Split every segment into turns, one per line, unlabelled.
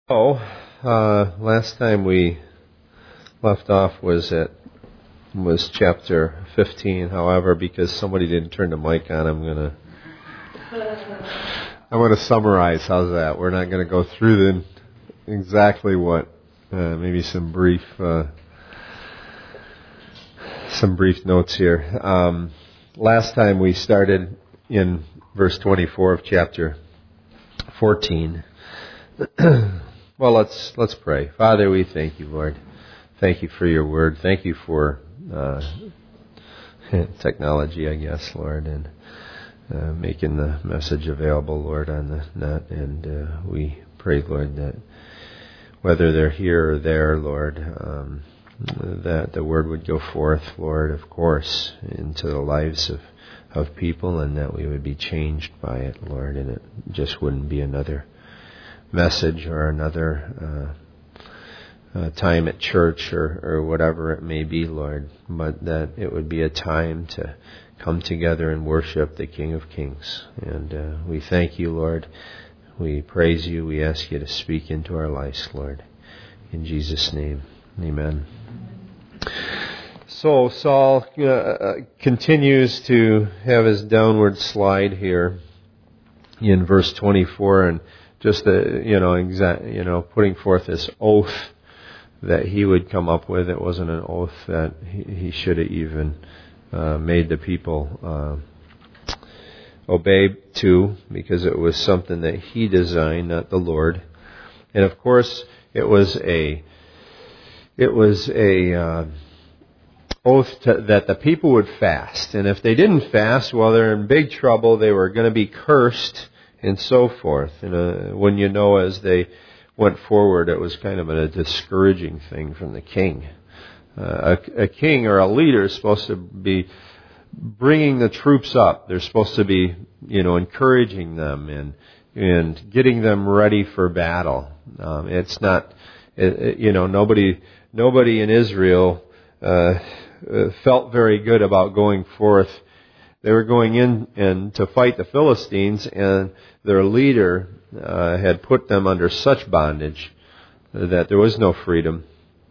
Last time we left off was chapter 15. However, because somebody didn't turn the mic on, I'm gonna summarize. How's that? We're not gonna go through exactly what maybe some brief notes here. Last time we started in verse 24 of chapter 14. Well, let's pray. Father, we thank you, Lord. Thank you for your word. Thank you for technology, I guess, Lord, and making the message available, Lord, on the net. And we pray, Lord, that whether they're here or there, Lord, that the word would go forth, Lord, of course, into the lives of people, and that we would be changed by it, Lord, and it just wouldn't be another message or another time at church or whatever it may be, Lord, but that it would be a time to come together and worship the King of Kings. And we thank you, Lord. We praise you. We ask you to speak into our lives, Lord. In Jesus' name, amen. So Saul continues to have his downward slide here in verse 24, and just putting forth this oath that he would come up with. It wasn't an oath that he should have even made the people obey to, because it was something that he designed, not the Lord. And of course, it was a oath that the people would fast, and if they didn't fast, well, they're in big trouble. They were going to be cursed, and so forth. And as they went forward, it was kind of a discouraging thing from the king. A king or a leader is supposed to be bringing the troops up. They're supposed to be, encouraging them and getting them ready for battle. It's not, nobody in Israel felt very good about going forth. They were going in to fight the Philistines, and their leader had put them under such bondage that there was no freedom.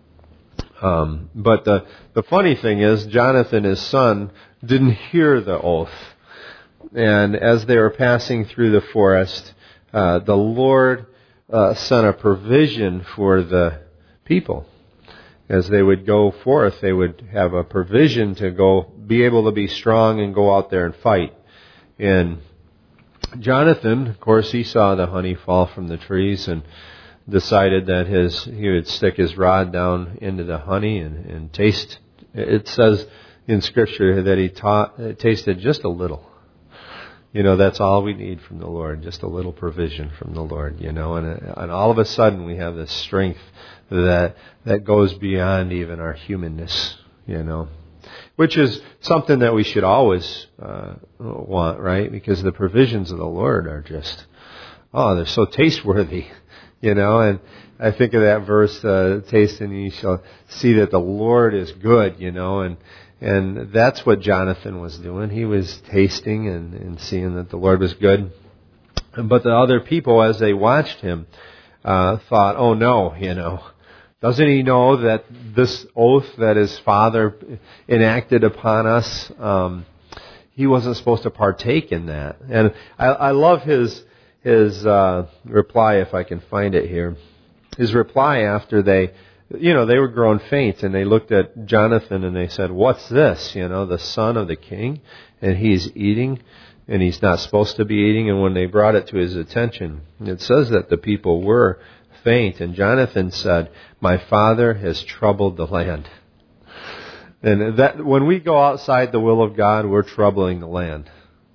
But the funny thing is, Jonathan, his son, didn't hear the oath. And as they were passing through the forest, the Lord sent a provision for the people. As they would go forth, they would have a provision to be able to be strong and go out there and fight. And Jonathan, of course, he saw the honey fall from the trees and decided that he would stick his rod down into the honey and taste. It says in Scripture that he tasted just a little. That's all we need from the Lord, just a little provision from the Lord, and all of a sudden we have this strength that goes beyond even our humanness, which is something that we should always want, right? Because the provisions of the Lord are just, they're so taste-worthy, and I think of that verse, taste and ye shall see that the Lord is good, and that's what Jonathan was doing. He was tasting and seeing that the Lord was good. But the other people, as they watched him, thought, oh no, doesn't he know that this oath that his father enacted upon us, he wasn't supposed to partake in that. And I love his reply, if I can find it here. His reply after they were growing faint, and they looked at Jonathan and they said, what's this? The son of the king, and he's eating, and he's not supposed to be eating. And when they brought it to his attention, it says that the people were faint. And Jonathan said, my father has troubled the land. And that when we go outside the will of God, we're troubling the land,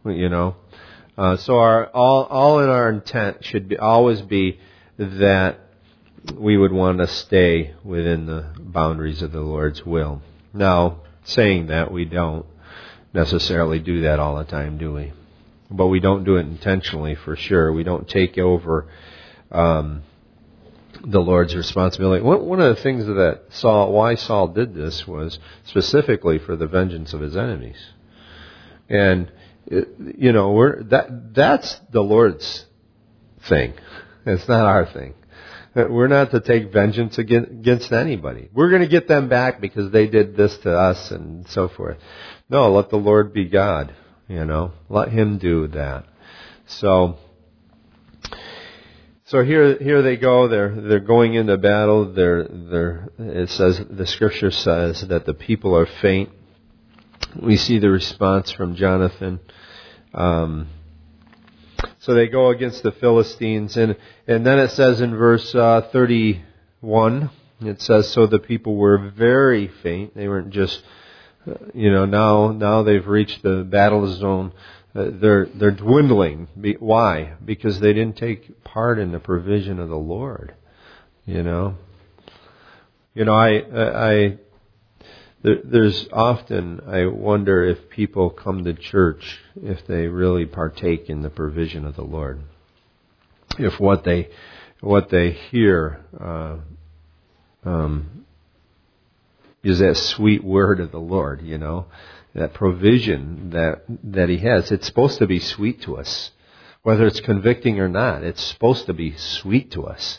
So all in our intent should always be that we would want to stay within the boundaries of the Lord's will. Now, saying that, we don't necessarily do that all the time, do we? But we don't do it intentionally, for sure. We don't take over the Lord's responsibility. One of the things why Saul did this was specifically for the vengeance of his enemies. And, that's the Lord's thing. It's not our thing. We're not to take vengeance against anybody. We're going to get them back because they did this to us and so forth. No, let the Lord be God. Let Him do that. So here they go. They're going into battle. It says, the Scripture says that the people are faint. We see the response from Jonathan. So they go against the Philistines, and then it says in verse 31, it says, so the people were very faint. They weren't just, now they've reached the battle zone. They're dwindling. Why? Because they didn't take part in the provision of the Lord. There's often, I wonder if people come to church if they really partake in the provision of the Lord. If what they hear is that sweet word of the Lord, that provision that He has. It's supposed to be sweet to us. Whether it's convicting or not, it's supposed to be sweet to us,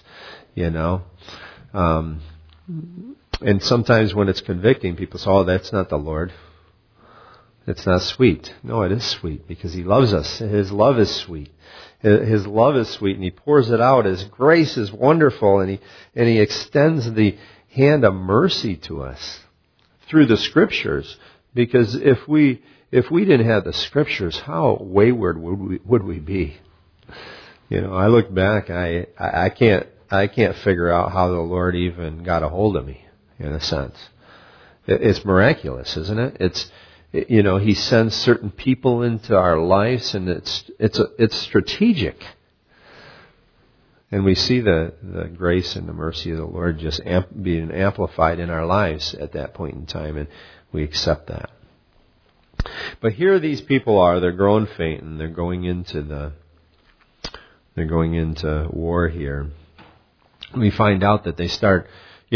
And sometimes when it's convicting, people say, oh, that's not the Lord. It's not sweet. No, it is sweet because He loves us. His love is sweet. His love is sweet, and He pours it out. His grace is wonderful, and He extends the hand of mercy to us through the Scriptures. Because if we didn't have the Scriptures, how wayward would we be? I look back, I can't figure out how the Lord even got a hold of me. In a sense, it's miraculous, isn't it? It's, He sends certain people into our lives, and it's strategic. And we see the grace and the mercy of the Lord just being amplified in our lives at that point in time, and we accept that. But here these people are; they're growing faint, and they're going into war here. We find out that they start,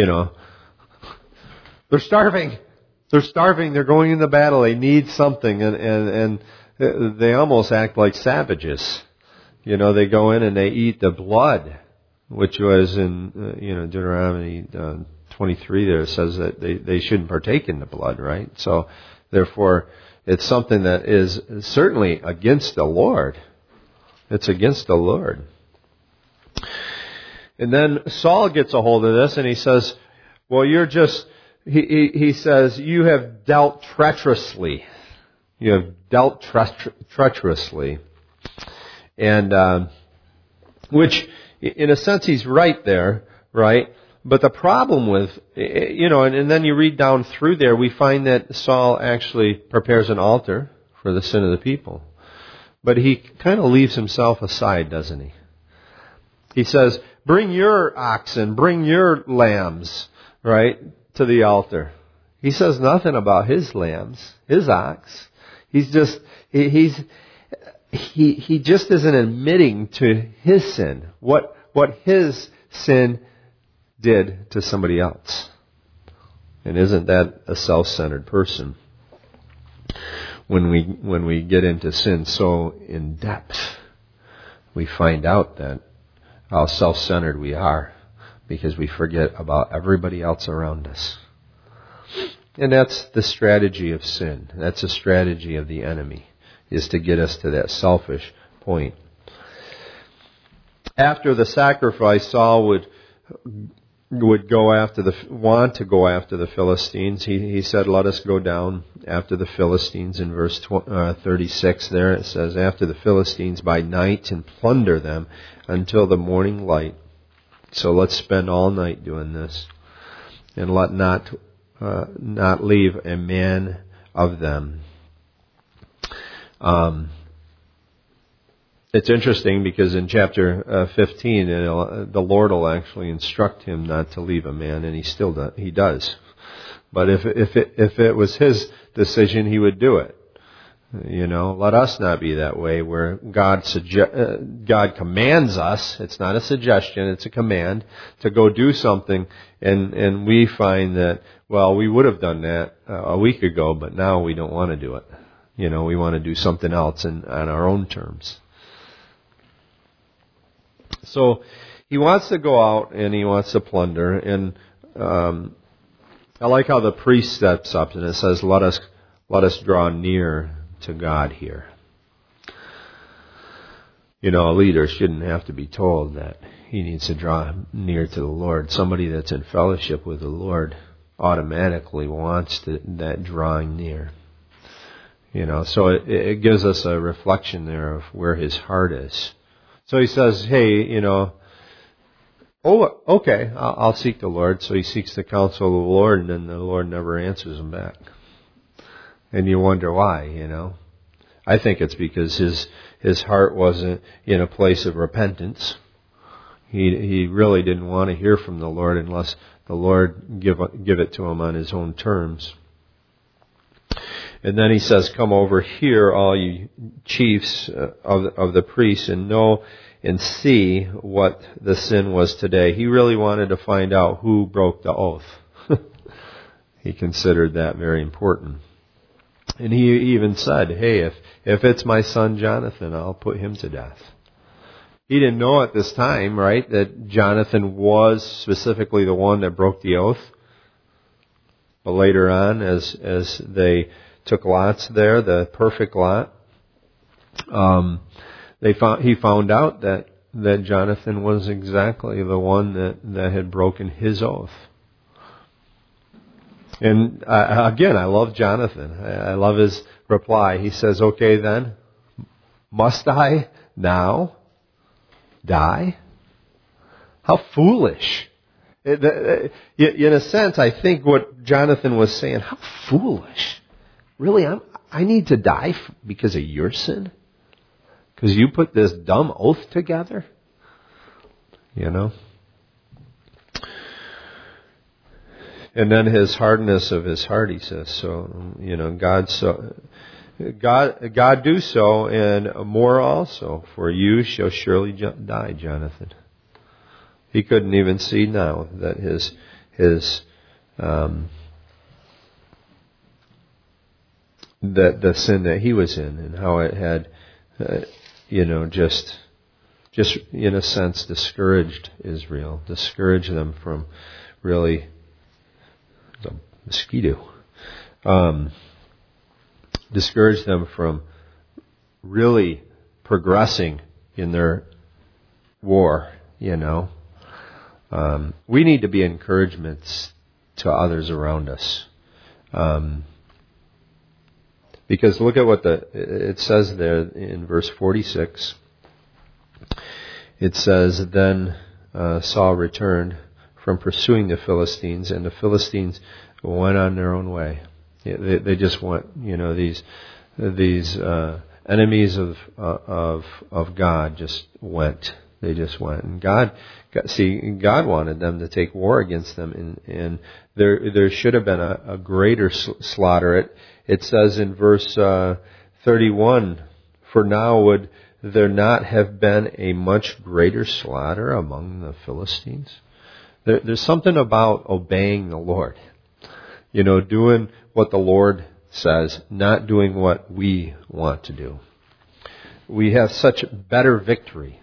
they're starving. They're starving. They're going into battle. They need something, and they almost act like savages. They go in and they eat the blood, which was in Deuteronomy 23. There it says that they shouldn't partake in the blood, right? So therefore, it's something that is certainly against the Lord. It's against the Lord. And then Saul gets a hold of this, and he says, "Well, you're just." He says, you have dealt treacherously. You have dealt treacherously. And, which, in a sense, he's right there, right? But the problem with, and then you read down through there, we find that Saul actually prepares an altar for the sin of the people. But he kind of leaves himself aside, doesn't he? He says, bring your oxen, bring your lambs, right? To the altar. He says nothing about his lambs, his ox. He's just he just isn't admitting to his sin, what his sin did to somebody else. And isn't that a self-centered person? When we get into sin so in depth, we find out that how self-centered we are. Because we forget about everybody else around us. And that's the strategy of sin. That's the strategy of the enemy, is to get us to that selfish point. After the sacrifice, Saul would want to go after the Philistines. He said, let us go down after the Philistines. In verse 36 there, it says, after the Philistines by night, and plunder them until the morning light. So let's spend all night doing this, and let not leave a man of them. It's interesting because in chapter 15, the Lord will actually instruct him not to leave a man, and he does. But if it was his decision, he would do it. Let us not be that way where God commands us. It's not a suggestion, it's a command to go do something, and we find that, well, we would have done that a week ago, but now we don't want to do it. We want to do something else on our own terms. So he wants to go out and he wants to plunder. And I like how the priest steps up and it says, let us draw near to God here. You know, a leader shouldn't have to be told that he needs to draw near to the Lord. Somebody that's in fellowship with the Lord automatically wants that drawing near. You know, so it gives us a reflection there of where his heart is. So he says, hey, you know, oh, okay, I'll seek the Lord. So he seeks the counsel of the Lord, and then the Lord never answers him back. And you wonder why, you know. I think it's because his heart wasn't in a place of repentance. He really didn't want to hear from the Lord unless the Lord give it to him on his own terms. And then he says, come over here, all you chiefs of the priests, and know and see what the sin was today. He really wanted to find out who broke the oath. He considered that very important. And he even said, hey, if it's my son Jonathan, I'll put him to death. He didn't know at this time, right, that Jonathan was specifically the one that broke the oath. But later on, as they took lots there, the perfect lot, he found out that Jonathan was exactly the one that had broken his oath. And again, I love Jonathan. I love his reply. He says, okay then, must I now die? How foolish. In a sense, I think what Jonathan was saying, how foolish. Really, I need to die because of your sin? Because you put this dumb oath together? You know? And then his hardness of his heart, he says, so, you know, God do so, and more also, for you shall surely die, Jonathan. He couldn't even see now that his that the sin that he was in and how it had, just in a sense discouraged Israel, discouraged them from really the mosquito, discouraged them from really progressing in their war. You know, we need to be encouragements to others around us. Because look at what it says there in verse 46. It says, then Saul returned from pursuing the Philistines, and the Philistines went on their own way. They just went, these enemies of God just went. They just went. And God wanted them to take war against them, and there should have been a greater slaughter. It says in verse 31, for now would there not have been a much greater slaughter among the Philistines? There's something about obeying the Lord. Doing what the Lord says, not doing what we want to do. We have such better victory,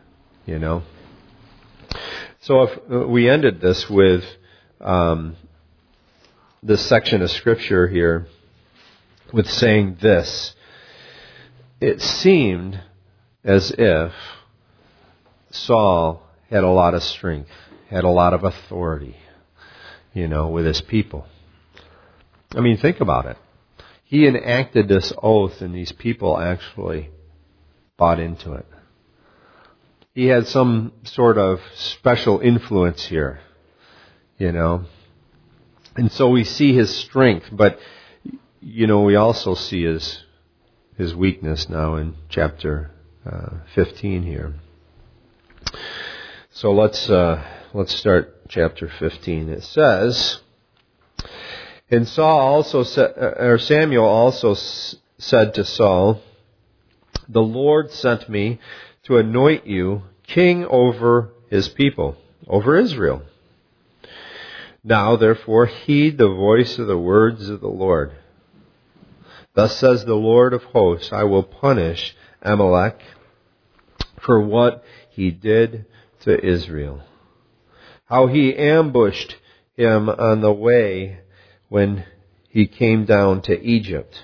So if we ended this with this section of Scripture here, with saying this, it seemed as if Saul had a lot of strength, had a lot of authority, with his people. I mean, think about it. He enacted this oath and these people actually bought into it. He had some sort of special influence here, And so we see his strength, but we also see his weakness now in chapter 15 here. So let's start chapter 15. It says, and Samuel also said to Saul, the Lord sent me to anoint you king over his people, over Israel. Now, therefore, heed the voice of the words of the Lord. Thus says the Lord of hosts, I will punish Amalek for what he did to Israel. how he ambushed him on the way when he came down to Egypt.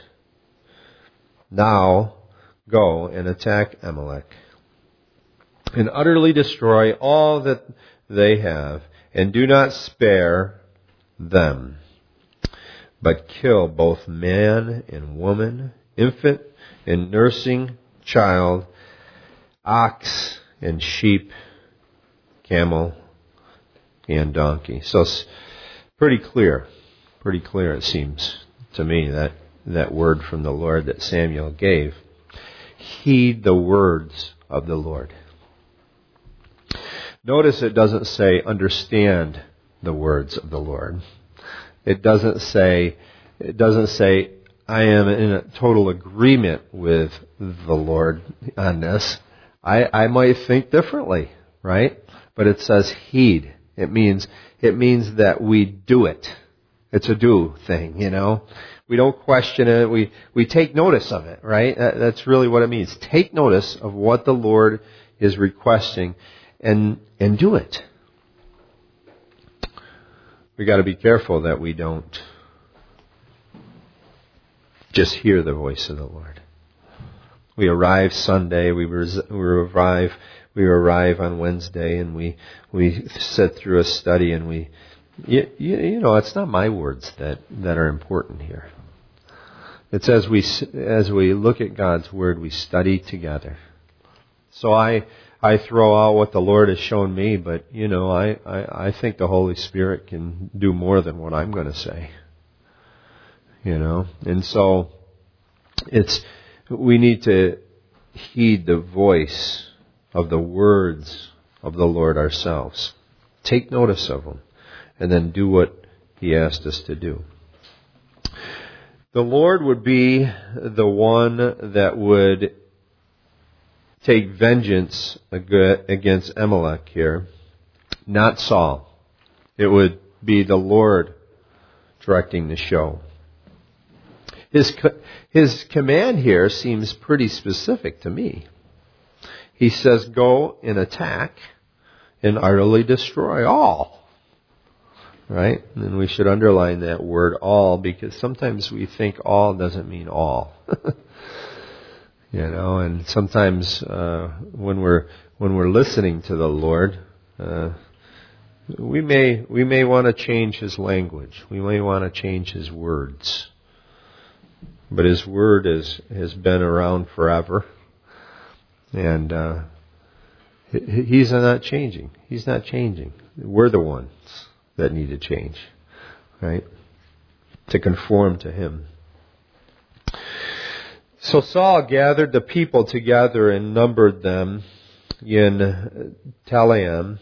Now go and attack Amalek and utterly destroy all that they have, and do not spare them, but kill both man and woman, infant and nursing child, ox and sheep, camel and donkey. So it's pretty clear it seems to me, that word from the Lord that Samuel gave. Heed the words of the Lord. Notice it doesn't say understand the words of the Lord. It doesn't say I am in a total agreement with the Lord on this. I might think differently, right? But it says heed. It means that we do it. It's a do thing, you know. We don't question it. We take notice of it, right? That's really what it means. Take notice of what the Lord is requesting and do it. We got to be careful that we don't just hear the voice of the Lord. We arrive Sunday, we arrive on Wednesday, and we sit through a study, and you know, it's not my words that are important here. It's as we look at God's Word, we study together. So I throw out what the Lord has shown me, but you know, I think the Holy Spirit can do more than what I'm going to say. You know, and so we need to heed the voice of the words of the Lord ourselves. Take notice of them, and then do what He asked us to do. The Lord would be the one that would take vengeance against Amalek here, not Saul. It would be the Lord directing the show. His command here seems pretty specific to me. He says, go and attack and utterly destroy all. Right? And we should underline that word all, because sometimes we think all doesn't mean all. You know, and sometimes when we're listening to the Lord, we may want to change His language. We may want to change His words. But His Word has been around forever. And He's not changing. He's not changing. We're the ones that need to change. Right? To conform to Him. So Saul gathered the people together and numbered them in Telaim,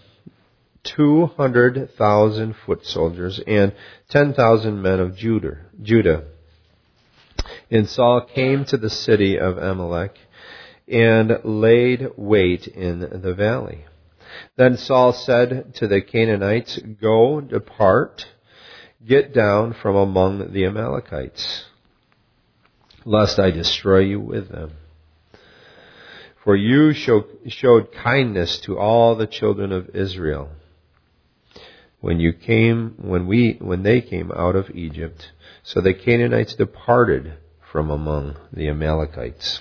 200,000 foot soldiers and 10,000 men of Judah. And Saul came to the city of Amalek and laid wait in the valley. Then Saul said to the Canaanites, go, depart, get down from among the Amalekites, lest I destroy you with them. For you showed kindness to all the children of Israel when they came out of Egypt. So the Canaanites departed from among the Amalekites.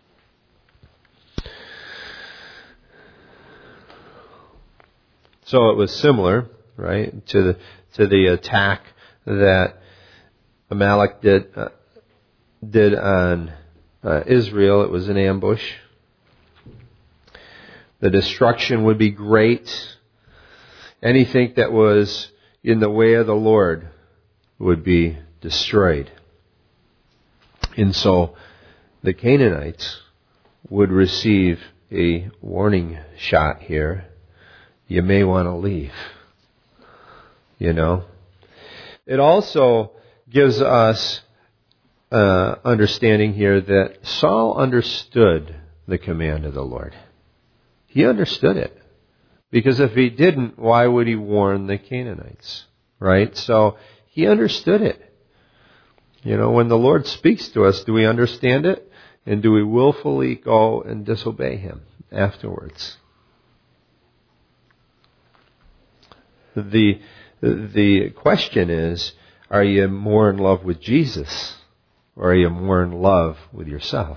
So it was similar, right, to the attack that Amalek did on Israel. It was an ambush. The destruction would be great. Anything that was in the way of the Lord would be destroyed. And so the Canaanites would receive a warning shot here. You may want to leave. You know. It also gives us understanding here that Saul understood the command of the Lord. He understood it. Because if he didn't, why would he warn the Canaanites? Right? So he understood it. You know, when the Lord speaks to us, do we understand it? And do we willfully go and disobey Him afterwards? The question is, are you more in love with Jesus, or are you more in love with yourself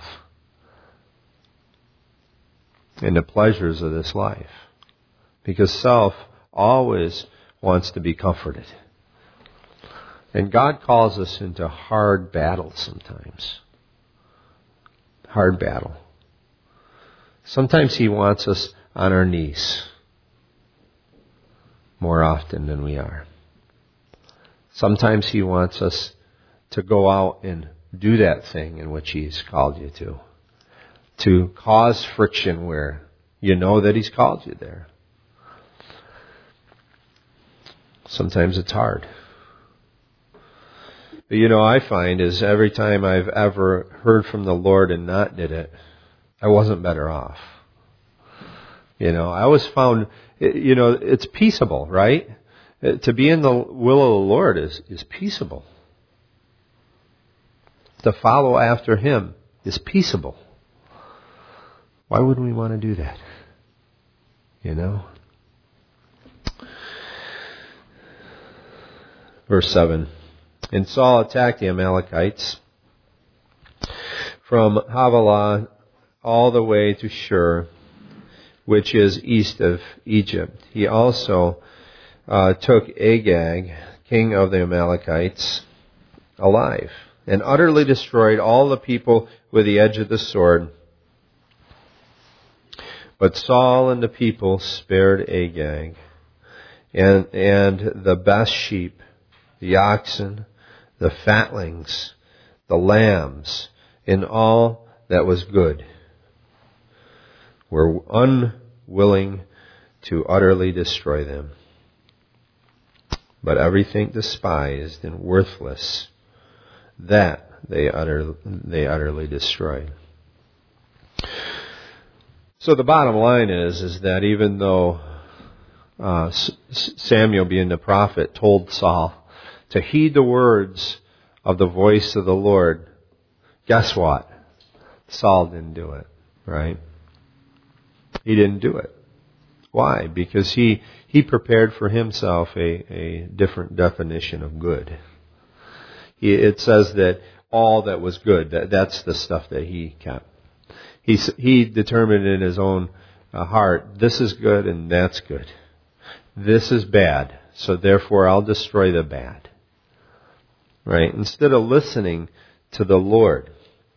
and the pleasures of this life? Because self always wants to be comforted. And God calls us into hard battle sometimes. Hard battle. Sometimes He wants us on our knees more often than we are. Sometimes He wants us to go out and do that thing in which He's called you to cause friction where you know that He's called you there. Sometimes it's hard. But I find is every time I've ever heard from the Lord and not did it, I wasn't better off. I always found, it's peaceable, right? To be in the will of the Lord is peaceable. To follow after Him is peaceable. Why wouldn't we want to do that? Verse 7. And Saul attacked the Amalekites from Havilah all the way to Shur, which is east of Egypt. He also took Agag, king of the Amalekites, alive, and utterly destroyed all the people with the edge of the sword. But Saul and the people spared Agag, and the best sheep, the oxen, the fatlings, the lambs, and all that was good, were unwilling to utterly destroy them. But everything despised and worthless, that they utterly destroyed. So the bottom line is that even though Samuel, being the prophet, told Saul to heed the words of the voice of the Lord, guess what? Saul didn't do it, right? He didn't do it. Why? Because he prepared for himself a different definition of good. It says that all that was good, that's the stuff that he kept. He determined in his own heart, this is good and that's good. This is bad, so therefore I'll destroy the bad. Right? Instead of listening to the Lord,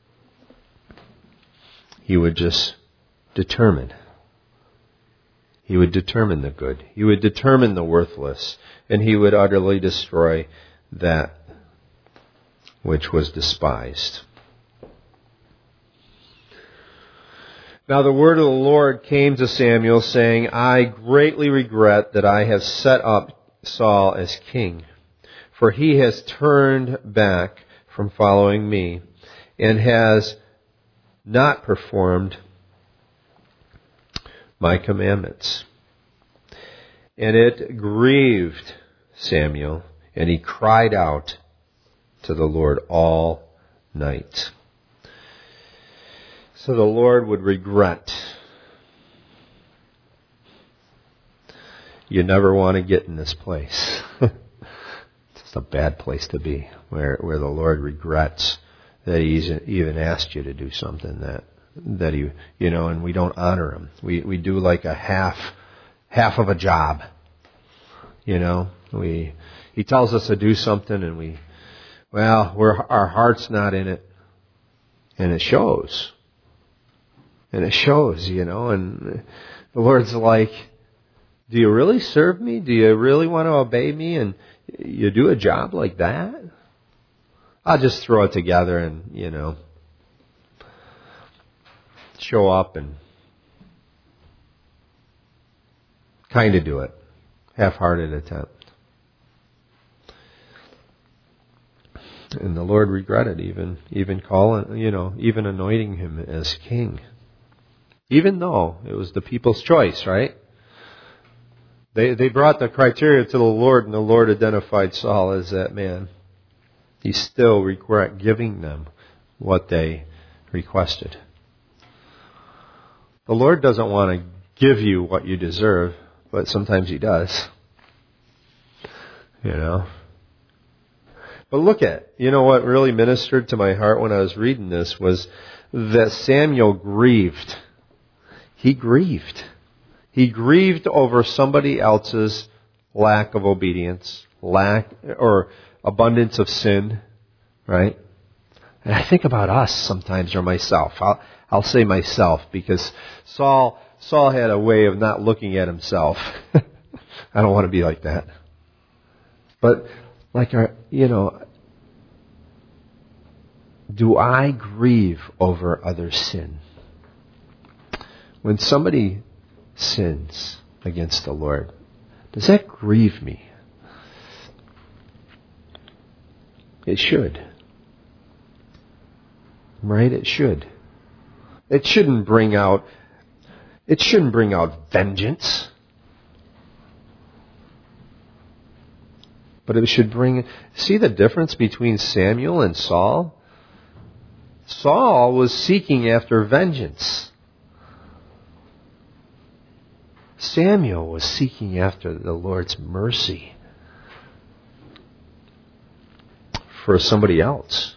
he would just determine. He would determine the good. He would determine the worthless. And he would utterly destroy that which was despised. Now the word of the Lord came to Samuel, saying, I greatly regret that I have set up Saul as king, for he has turned back from following me, and has not performed my commandments. And it grieved Samuel, and he cried out to the Lord all night. So the Lord would regret. You never want to get in this place. It's a bad place to be, where the Lord regrets that He's even asked you to do something that He, and we don't honor Him. We do like a half of a job. He tells us to do something and our heart's not in it. And it shows. And the Lord's like, do you really serve me? Do you really want to obey me? And you do a job like that? I'll just throw it together and, show up and kind of do it. Half-hearted attempt. And the Lord regretted even calling, even anointing him as king. Even though it was the people's choice, right? They brought the criteria to the Lord, and the Lord identified Saul as that man. He still regret giving them what they requested. The Lord doesn't want to give you what you deserve, but sometimes He does. You know? But look at, you know what really ministered to my heart when I was reading this was that Samuel grieved. He grieved. He grieved over somebody else's lack of obedience, lack or abundance of sin, right? And I think about us sometimes, or myself. I'll say myself, because Saul had a way of not looking at himself. I don't want to be like that. But do I grieve over others' sin? When somebody sins against the Lord, does that grieve me? It should. Right? It should. It shouldn't bring out vengeance. But it should see the difference between Samuel and Saul? Saul was seeking after vengeance. Samuel was seeking after the Lord's mercy for somebody else.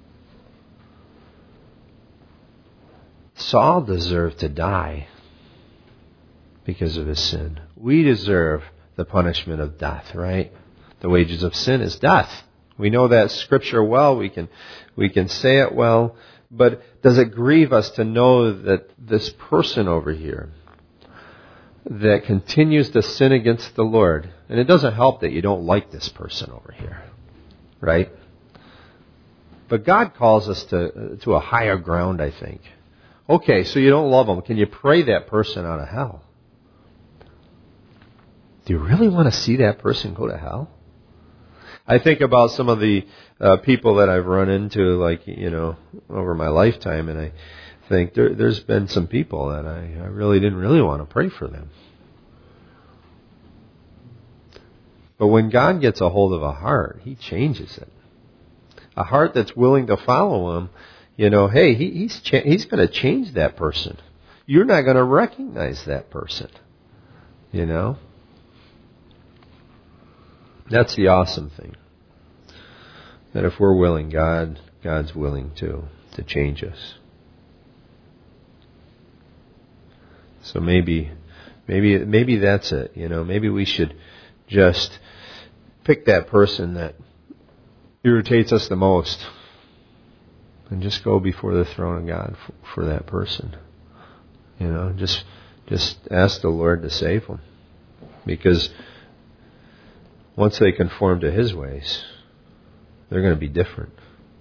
Saul deserved to die because of his sin. We deserve the punishment of death, right? The wages of sin is death. We know that scripture well. We can say it well. But does it grieve us to know that this person over here that continues to sin against the Lord, and it doesn't help that you don't like this person over here, right? But God calls us to a higher ground, I think. Okay, so you don't love them. Can you pray that person out of hell? Do you really want to see that person go to hell? I think about some of the people that I've run into, over my lifetime, and I think there's been some people that I really didn't want to pray for them. But when God gets a hold of a heart, He changes it. A heart that's willing to follow Him, hey, He's going to change that person. You're not going to recognize that person. That's the awesome thing. That if we're willing, God's willing to change us. So maybe that's it. Maybe we should just pick that person that irritates us the most and just go before the throne of God for that person. Just ask the Lord to save them. Because once they conform to His ways, they're going to be different.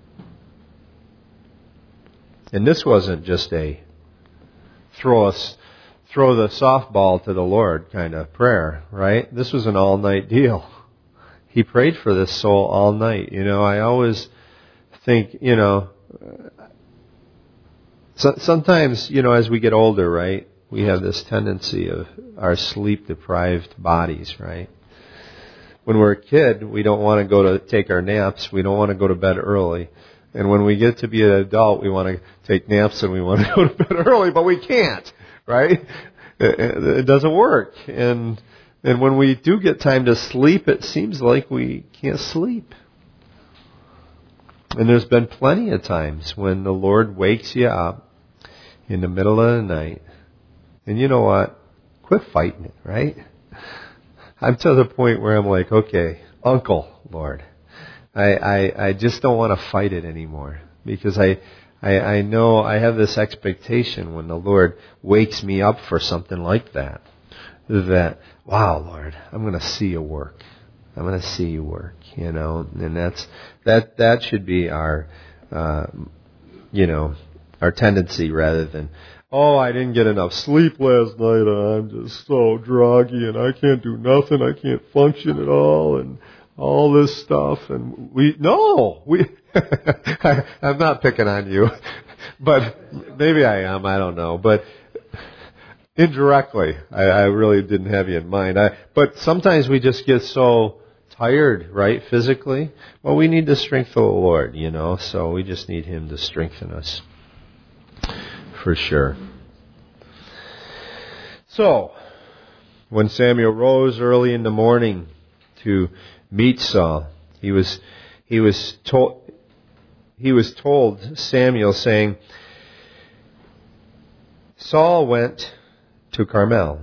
And this wasn't just a throw the softball to the Lord kind of prayer, right? This was an all-night deal. He prayed for this soul all night. I always think, sometimes, as we get older, right, we have this tendency of our sleep-deprived bodies, right? When we're a kid, we don't want to go to take our naps. We don't want to go to bed early. And when we get to be an adult, we want to take naps and we want to go to bed early, but we can't, right? It doesn't work. And when we do get time to sleep, it seems like we can't sleep. And there's been plenty of times when the Lord wakes you up in the middle of the night. And you know what? Quit fighting it, right? I'm to the point where I'm like, okay, Uncle, Lord, I just don't want to fight it anymore, because I know I have this expectation when the Lord wakes me up for something like that, wow, Lord, I'm going to see you work. I'm going to see you work, and that should be our tendency, rather than, oh, I didn't get enough sleep last night, I'm just so groggy and I can't do nothing, I can't function at all, and all this stuff. And I'm not picking on you, but maybe I am, I don't know. But indirectly, I really didn't have you in mind. But sometimes we just get so tired, right, physically. Well, we need the strength of the Lord, so we just need Him to strengthen us. For sure. So, when Samuel rose early in the morning to meet Saul. He was told, Samuel, saying, Saul went to Carmel.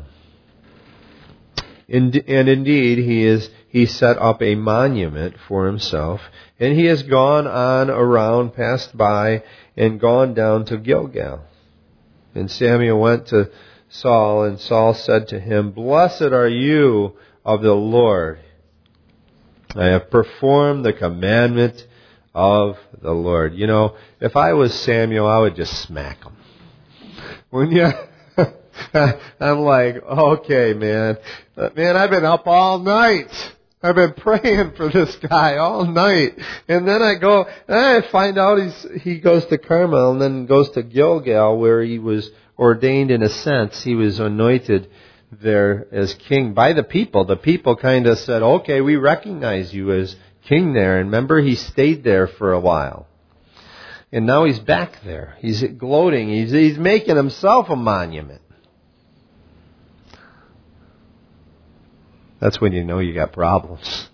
And indeed, he set up a monument for himself, and he has gone on around, passed by, and gone down to Gilgal. And Samuel went to Saul, and Saul said to him, Blessed are you of the Lord. I have performed the commandment of the Lord. You know, if I was Samuel, I would just smack him. Wouldn't you? I'm like, okay, man. Man, I've been up all night. I've been praying for this guy all night. And then I find out he goes to Carmel and then goes to Gilgal, where he was ordained in a sense. He was anointed there as king by the people. The people kind of said, okay, we recognize you as king there. And remember, he stayed there for a while. And now he's back there. He's gloating. He's making himself a monument. That's when you know you got problems.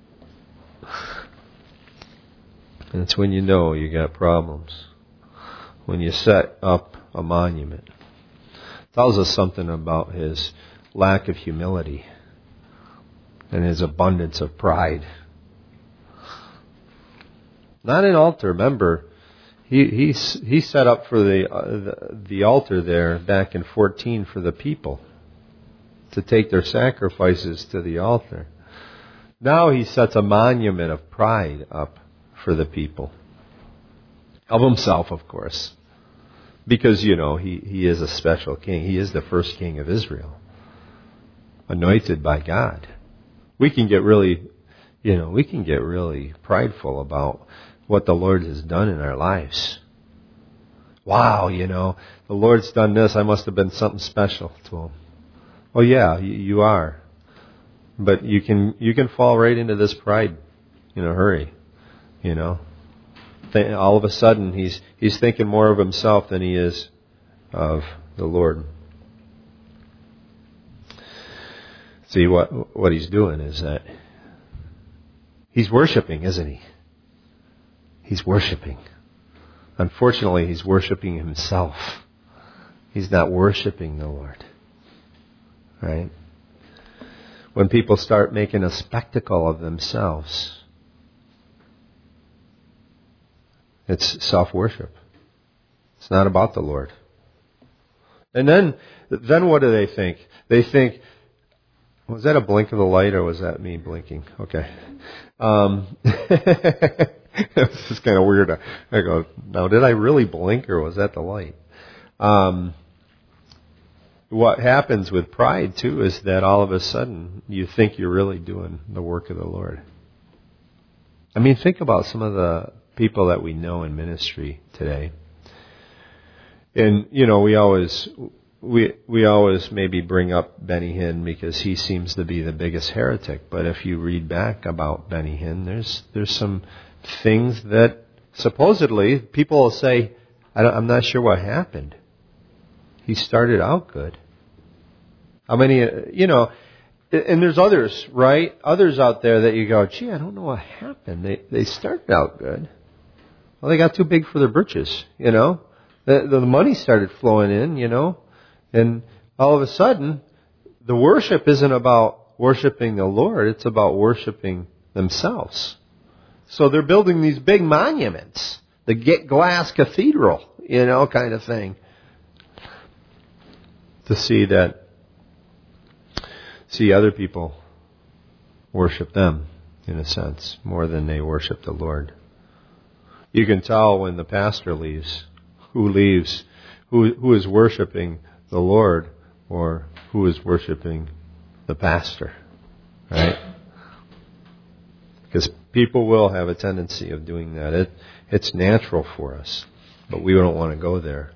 That's when you know you got problems. When you set up a monument. It tells us something about his lack of humility and his abundance of pride. Not an altar. Remember, he set up for the altar there back in 14 for the people to take their sacrifices to the altar. Now he sets a monument of pride up for the people. Of himself, of course. Because, you know, he is a special king. He is the first king of Israel. Anointed by God. We can get really prideful about what the Lord has done in our lives. Wow, the Lord's done this. I must have been something special to him. Oh yeah, you are. But you can fall right into this pride in a hurry, All of a sudden he's thinking more of himself than he is of the Lord. See, what he's doing is that he's worshiping, isn't he? He's worshiping. Unfortunately, he's worshiping himself. He's not worshiping the Lord. Right? When people start making a spectacle of themselves, it's self-worship. It's not about the Lord. And then what do they think? They think, was that a blink of the light or was that me blinking? Okay. This is kind of weird. I go, now did I really blink or was that the light? What happens with pride, too, is that all of a sudden you think you're really doing the work of the Lord. I mean, think about some of the people that we know in ministry today. And, we always maybe bring up Benny Hinn because he seems to be the biggest heretic. But if you read back about Benny Hinn, there's some things that supposedly people will say, I'm not sure what happened. He started out good. How many, and there's others, right? Others out there that you go, gee, I don't know what happened. They started out good. Well, they got too big for their britches, The money started flowing in, and all of a sudden, the worship isn't about worshiping the Lord. It's about worshiping themselves. So they're building these big monuments, the glass cathedral, kind of thing. To see other people worship them, in a sense, more than they worship the Lord. You can tell when the pastor leaves, who is worshiping the Lord or who is worshiping the pastor, right? Because people will have a tendency of doing that. It's natural for us, but we don't want to go there.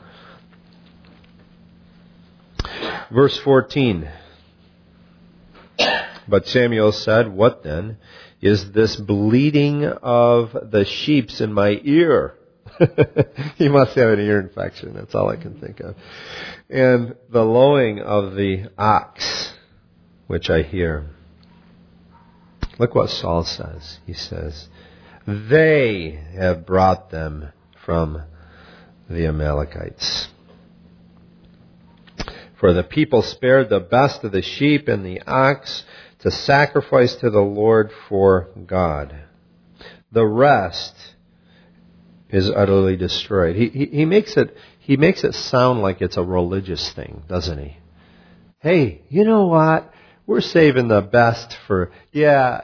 Verse 14. But Samuel said, what then is this bleating of the sheep in my ear? He must have an ear infection. That's all I can think of. And the lowing of the ox, which I hear. Look what Saul says. He says, they have brought them from the Amalekites. For the people spared the best of the sheep and the ox to sacrifice to the Lord for God. The rest is utterly destroyed. He makes it sound like it's a religious thing, doesn't he? Hey, you know what? We're saving the best for, we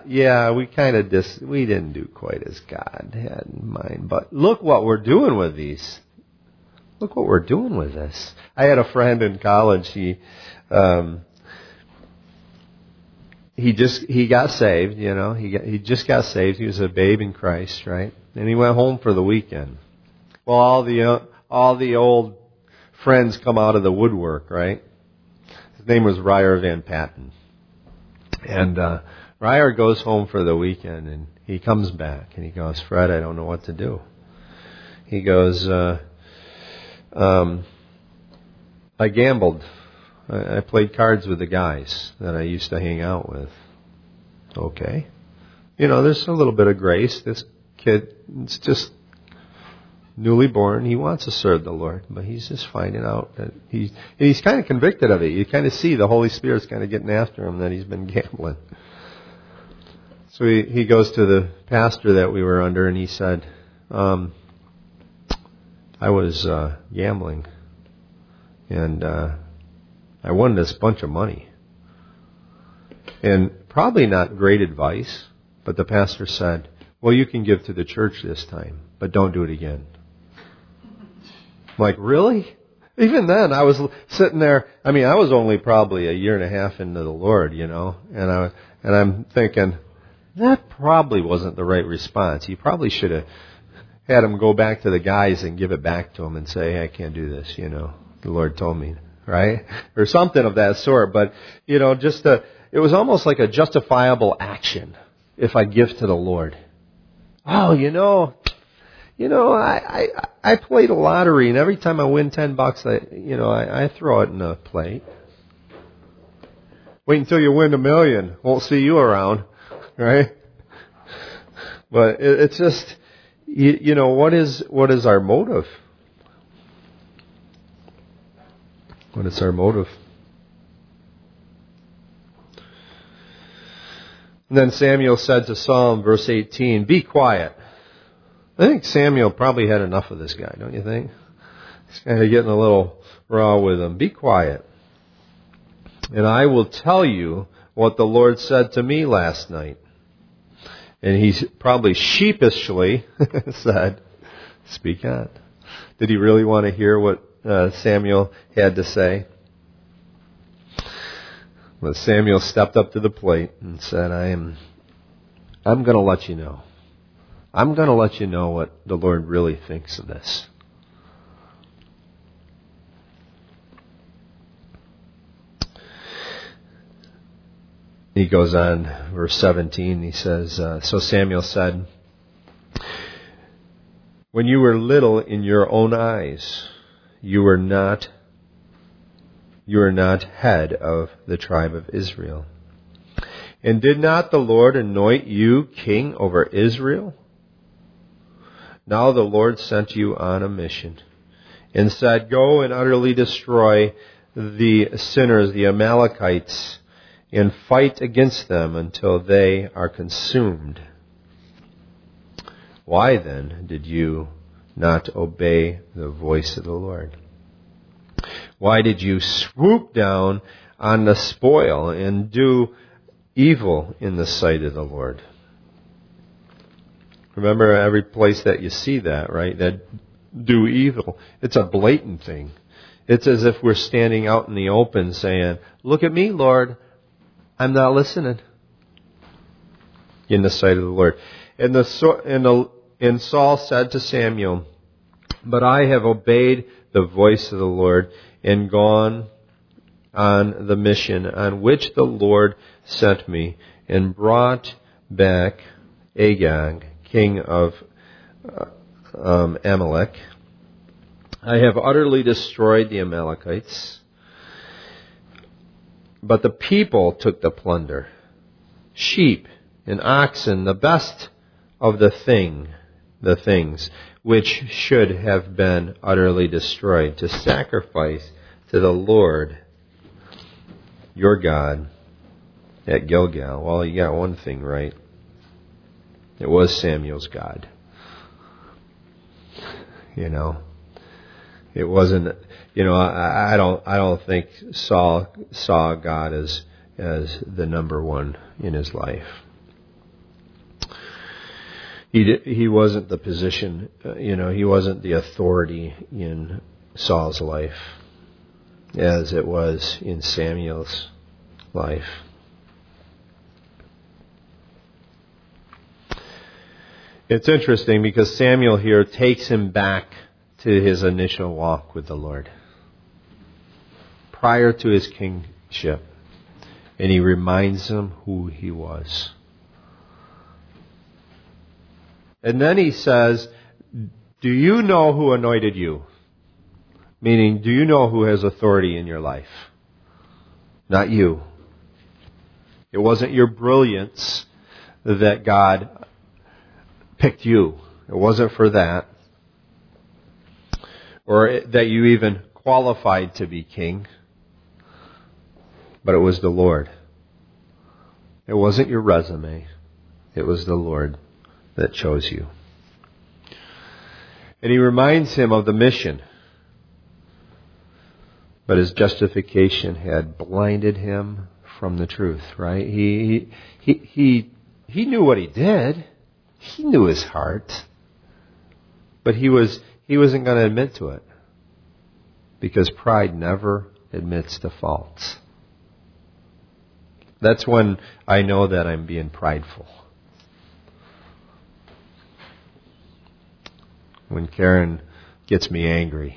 didn't do quite as God had in mind, but look what we're doing with these. Look what we're doing with this. I had a friend in college, he got saved, he just got saved. He was a babe in Christ, right? And he went home for the weekend. Well, all the old friends come out of the woodwork, right? His name was Ryer Van Patten. And Ryer goes home for the weekend, and he comes back, and he goes, Fred, I don't know what to do. He goes, I gambled. I played cards with the guys that I used to hang out with. Okay. There's a little bit of grace. This kid is just newly born. He wants to serve the Lord, but he's just finding out that he's kind of convicted of it. You kind of see the Holy Spirit's kind of getting after him that he's been gambling. So he goes to the pastor that we were under, and he said, I was gambling, and I won this bunch of money. And probably not great advice, but the pastor said, well, you can give to the church this time, but don't do it again. I'm like, really? Even then, I was sitting there. I mean, I was only probably a year and a half into the Lord, and I'm thinking that probably wasn't the right response. You probably should have had him go back to the guys and give it back to him and say, hey, I can't do this. The Lord told me, right, or something of that sort. But it was almost like a justifiable action if I give to the Lord. Oh, I played a lottery, and every time I win $10, I throw it in a plate. Wait until you win $1 million. Won't see you around, right? But it's just, what is our motive? What is our motive? And then Samuel said to Saul in verse 18, be quiet. I think Samuel probably had enough of this guy, don't you think? He's kind of getting a little raw with him. Be quiet. And I will tell you what the Lord said to me last night. And he probably sheepishly said, speak on. Did he really want to hear what Samuel had to say? But Samuel stepped up to the plate and said, I'm going to let you know. I'm going to let you know what the Lord really thinks of this. He goes on, verse 17, he says, so Samuel said, when you were little in your own eyes, you were not head of the tribe of Israel. And did not the Lord anoint you king over Israel? Now the Lord sent you on a mission and said, go and utterly destroy the sinners, the Amalekites, and fight against them until they are consumed. Why then did you not obey the voice of the Lord? Why did you swoop down on the spoil and do evil in the sight of the Lord? Remember, every place that you see that, right, that do evil, it's a blatant thing. It's as if we're standing out in the open saying, look at me, Lord, I'm not listening. In the sight of the Lord. And Saul said to Samuel, but I have obeyed the voice of the Lord and gone on the mission on which the Lord sent me and brought back Agag, king of Amalek. I have utterly destroyed the Amalekites, but the people took the plunder, sheep and oxen, the best of the things which should have been utterly destroyed, to sacrifice to the Lord your God at Gilgal. Well, you got one thing right. It was Samuel's God. It wasn't. I don't think Saul saw God as the number one in his life. He wasn't the position. He wasn't the authority in Saul's life as it was in Samuel's life. It's interesting because Samuel here takes him back to his initial walk with the Lord prior to his kingship, and he reminds him who he was. And then he says, do you know who anointed you? Meaning, do you know who has authority in your life? Not you. It wasn't your brilliance that God picked you. It wasn't for that. Or that you even qualified to be king. But it was the Lord. It wasn't your resume. It was the Lord that chose you. And he reminds him of the mission. But his justification had blinded him from the truth, right? He knew what he did. He knew his heart. But he wasn't going to admit to it. Because pride never admits to faults. That's when I know that I'm being prideful. When Karen gets me angry.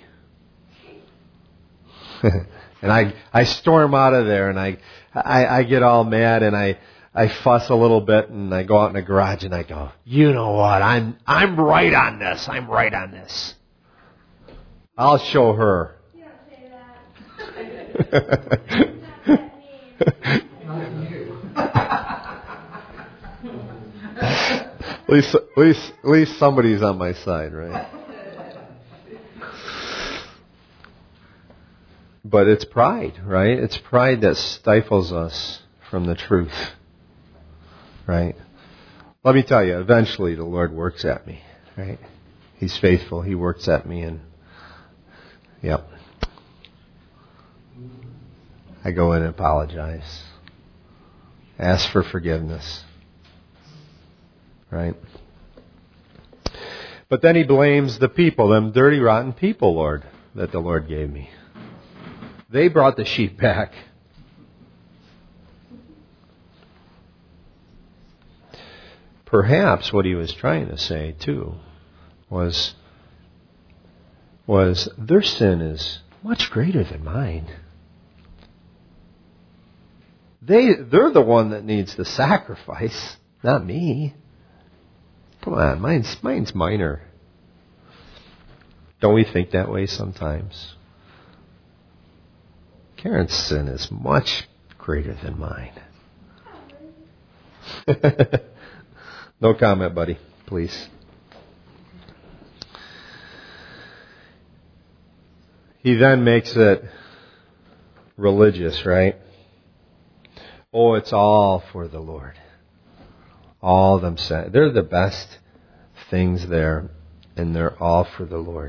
And I storm out of there and I get all mad and I fuss a little bit and I go out in the garage and I go, you know what, I'm right on this. I'm right on this. I'll show her.
You don't say that.
At least somebody's on my side, right? But it's pride, right? It's pride that stifles us from the truth, right? Let me tell you, eventually the Lord works at me, right? He's faithful. He works at me and, yep. I go in and apologize. Ask for forgiveness. Right? But then he blames the people, them dirty, rotten people, Lord, that the Lord gave me. They brought the sheep back. Perhaps what he was trying to say, too, was their sin is much greater than mine. They're the one that needs the sacrifice, not me. Come on, mine's minor. Don't we think that way sometimes? Karen's sin is much greater than mine. No comment, buddy, please. He then makes it religious, right? Oh, it's all for the Lord. All of them said they're the best things there, and they're all for the Lord.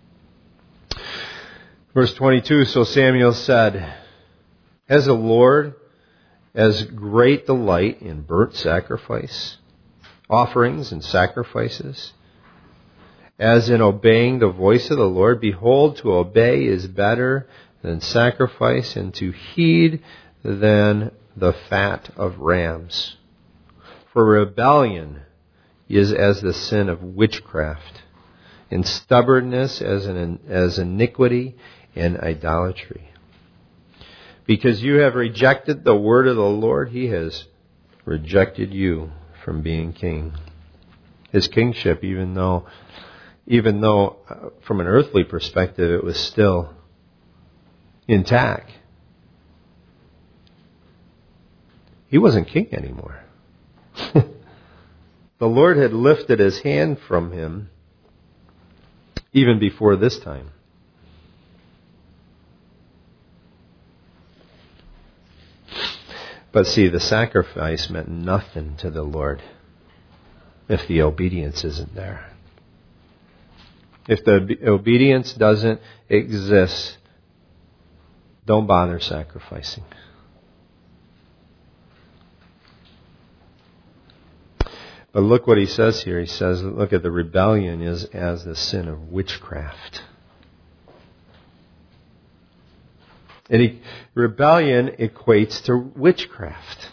Verse 22, so Samuel said, has the Lord as great delight in burnt sacrifice, offerings and sacrifices, as in obeying the voice of the Lord? Behold, to obey is better than sacrifice, and to heed than the fat of rams. For rebellion is as the sin of witchcraft, and stubbornness as iniquity and idolatry. Because you have rejected the word of the Lord, he has rejected you from being king. His kingship, even though from an earthly perspective it was still intact, he wasn't king anymore. The Lord had lifted his hand from him even before this time. But see, the sacrifice meant nothing to the Lord if the obedience isn't there. If the obedience doesn't exist, don't bother sacrificing. But look what he says here. He says, look at the rebellion is as the sin of witchcraft. And rebellion equates to witchcraft.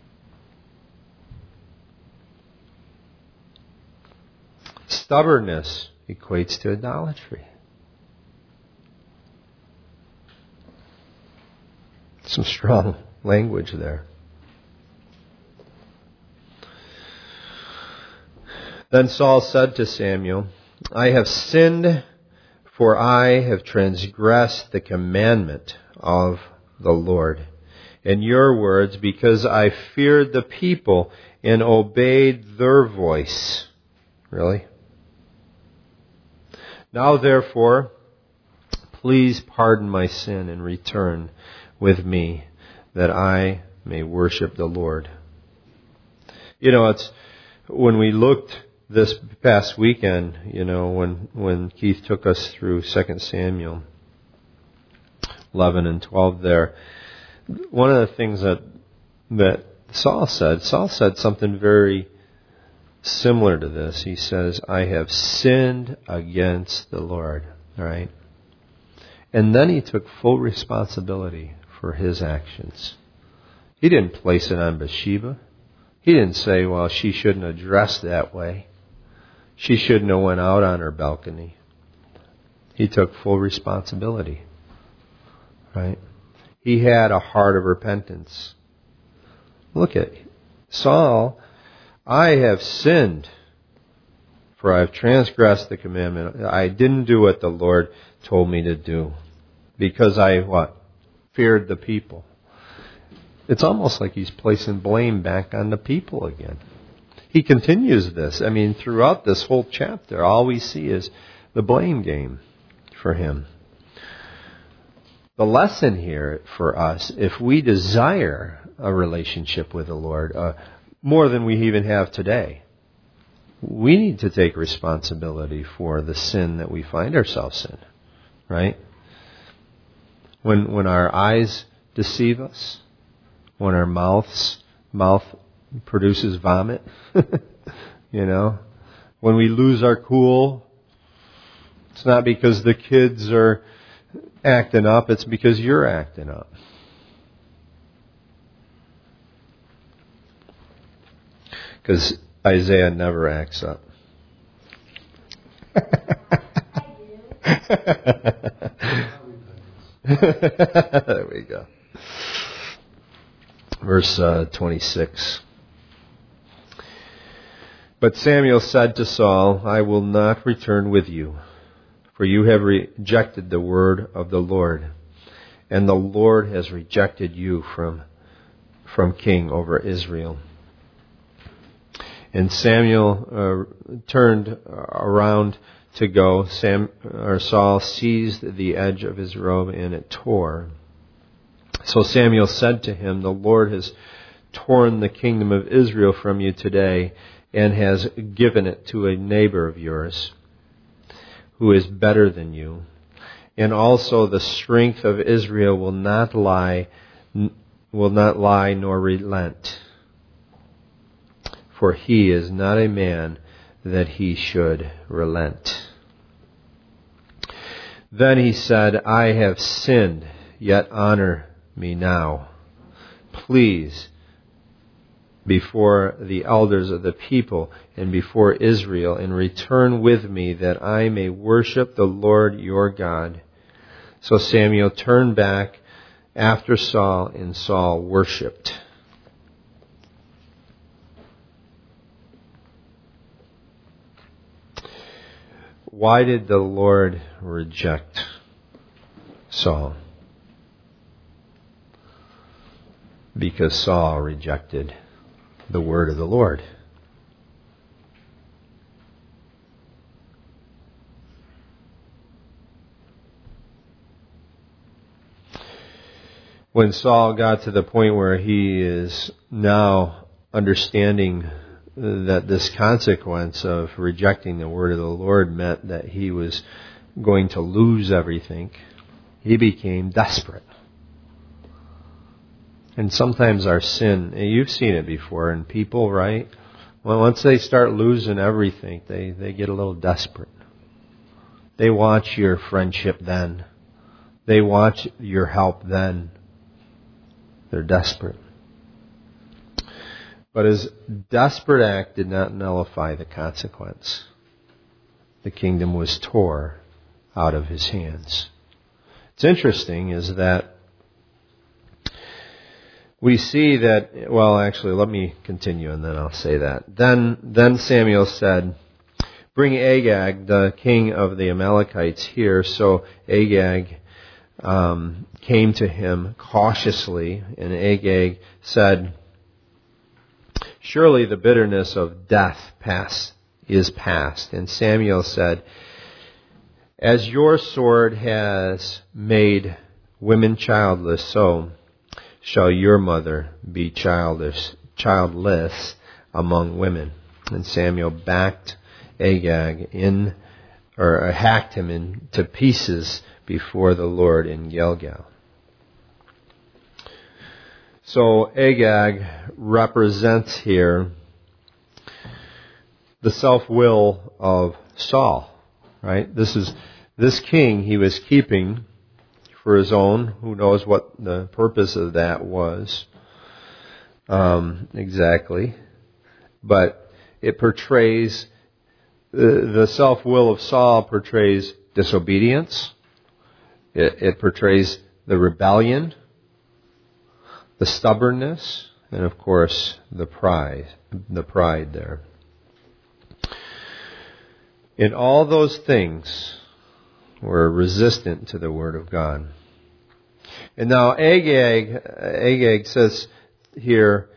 Stubbornness equates to idolatry. Some strong language there. Then Saul said to Samuel, I have sinned, for I have transgressed the commandment of the Lord and your words, because I feared the people and obeyed their voice. Really? Now therefore, please pardon my sin and return with me, that I may worship the Lord. You know, it's when we looked this past weekend, you know, when Keith took us through 2 Samuel 11 and 12 there, one of the things that Saul said something very similar to this. He says, I have sinned against the Lord. All right? And then he took full responsibility for his actions. He didn't place it on Bathsheba. He didn't say, well, she shouldn't have dressed that way. She shouldn't have went out on her balcony. He took full responsibility. Right? He had a heart of repentance. Look at Saul. I have sinned, for I have transgressed the commandment. I didn't do what the Lord told me to do, because I, feared the people. It's almost like he's placing blame back on the people again. He continues this. I mean, throughout this whole chapter, all we see is the blame game for him. The lesson here for us, if we desire a relationship with the Lord, more than we even have today, we need to take responsibility for the sin that we find ourselves in, right? When our eyes deceive us, when our mouth produces vomit, you know, when we lose our cool, it's not because the kids are acting up, it's because you're acting up. Because Isaiah never acts up. There we go. Verse 26. But Samuel said to Saul, I will not return with you, for you have rejected the word of the Lord, and the Lord has rejected you from king over Israel. And Samuel turned around to go. Saul seized the edge of his robe, and it tore. So Samuel said to him, the Lord has torn the kingdom of Israel from you today, and has given it to a neighbor of yours, who is better than you. And also the strength of Israel will not lie nor relent. For he is not a man that he should relent. Then he said, I have sinned, yet honor me now, please, before the elders of the people and before Israel, and return with me, that I may worship the Lord your God. So Samuel turned back after Saul, and Saul worshipped. Why did the Lord reject Saul? Because Saul rejected the word of the Lord. when Saul got to the point where he is now understanding that this consequence of rejecting the word of the Lord meant that he was going to lose everything, he became desperate. And sometimes our sin, you've seen it before in people, right? Well, once they start losing everything, they get a little desperate. They want your friendship then. They want your help then. They're desperate. But his desperate act did not nullify the consequence. The kingdom was tore out of his hands. It's interesting is that we see that, well, actually, let me continue and then I'll say that. Then Samuel said, "Bring Agag, the king of the Amalekites, here." So Agag came to him cautiously, and Agag said, "Surely the bitterness of death is past." And Samuel said, "As your sword has made women childless, so shall your mother be childless among women." And Samuel backed Agag hacked him into pieces before the Lord in Gilgal. So Agag represents here the self-will of Saul, right? This king he was keeping for his own. Who knows what the purpose of that was exactly. But it portrays, the self-will of Saul portrays disobedience. It portrays the rebellion, the stubbornness, and of course the pride there. And all those things were resistant to the Word of God. And now Agag says here,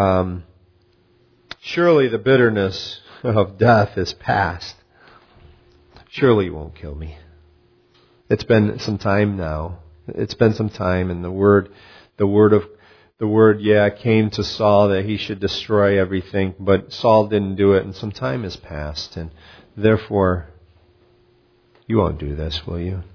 "Surely the bitterness of death is past. Surely you won't kill me." It's been some time now. It's been some time, and the word came to Saul that he should destroy everything, but Saul didn't do it, and some time has passed, and therefore, you won't do this, will you?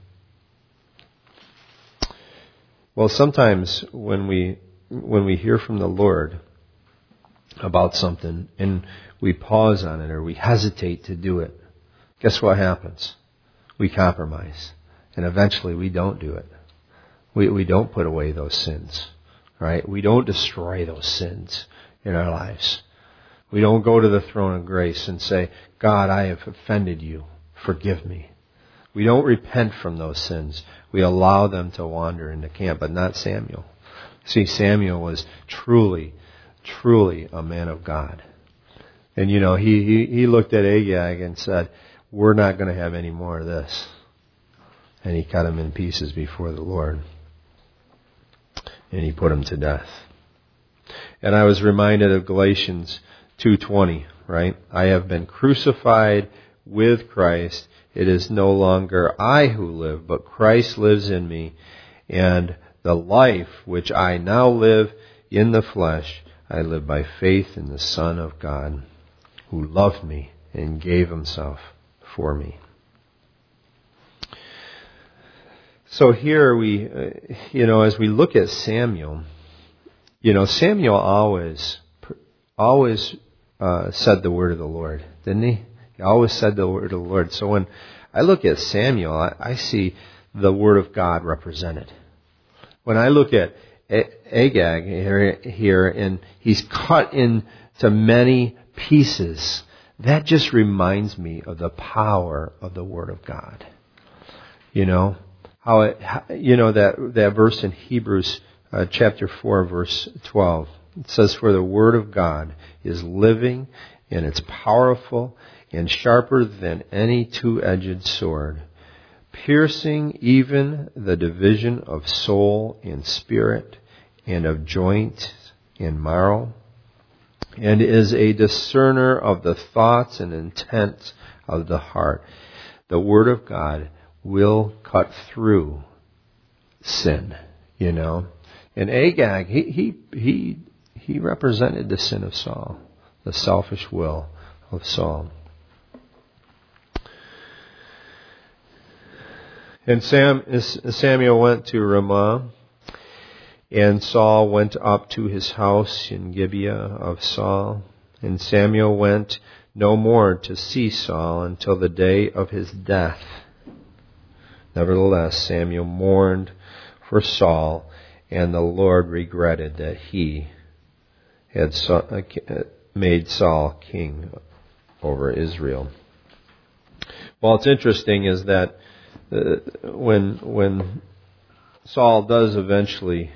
Well, sometimes when we hear from the Lord about something and we pause on it or we hesitate to do it, guess what happens? We compromise, and eventually we don't do it. We don't put away those sins, right? We don't destroy those sins in our lives. We don't go to the throne of grace and say, "God, I have offended you. Forgive me." We don't repent from those sins. We allow them to wander into camp, but not Samuel. See, Samuel was truly a man of God. And he looked at Agag and said, "We're not going to have any more of this." And he cut him in pieces before the Lord. And he put him to death. And I was reminded of Galatians 2:20, right? "I have been crucified with Christ. It is no longer I who live, but Christ lives in me. And the life which I now live in the flesh, I live by faith in the Son of God, who loved me and gave himself for me." So here we, as we look at Samuel, Samuel always said the word of the Lord, didn't he? He always said the word of the Lord. So when I look at Samuel, I see the word of God represented. When I look at Agag here, and he's cut into many pieces, that just reminds me of the power of the word of God. How that verse in Hebrews chapter 4 verse 12. It says, "For the word of God is living, and it's powerful and sharper than any two-edged sword, piercing even the division of soul and spirit and of joint and marrow, and is a discerner of the thoughts and intents of the heart." The word of God will cut through sin, And And Agag, he represented the sin of Saul, the selfish will of Saul. And Samuel went to Ramah, and Saul went up to his house in Gibeah of Saul. And Samuel went no more to see Saul until the day of his death. Nevertheless, Samuel mourned for Saul, and the Lord regretted that he had made Saul king over Israel. Well, it's interesting is that when Saul does eventually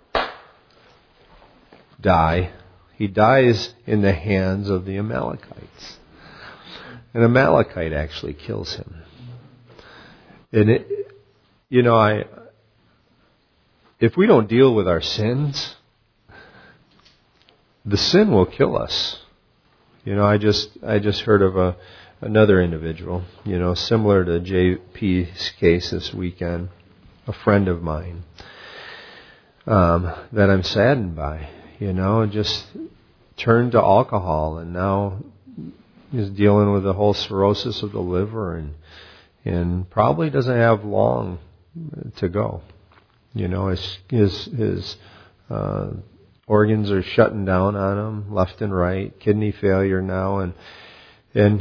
die, he dies in the hands of the Amalekites. An Amalekite actually kills him. And if we don't deal with our sins, the sin will kill us. I just heard of another individual, similar to JP's case this weekend, a friend of mine, that I'm saddened by, just turned to alcohol and now is dealing with the whole cirrhosis of the liver and probably doesn't have long to go. His organs are shutting down on him left and right, kidney failure now, and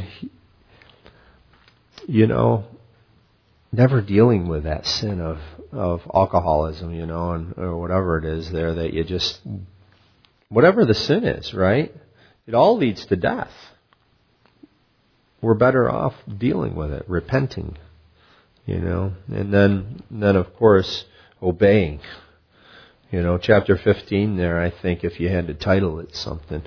never dealing with that sin of alcoholism, or whatever it is there that you just, whatever the sin is, right? It all leads to death. We're better off dealing with it, repenting, and then of course obeying. Chapter 15 there, I think if you had to title it something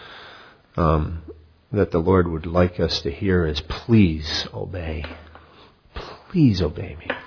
that the Lord would like us to hear is, please obey. Please obey me.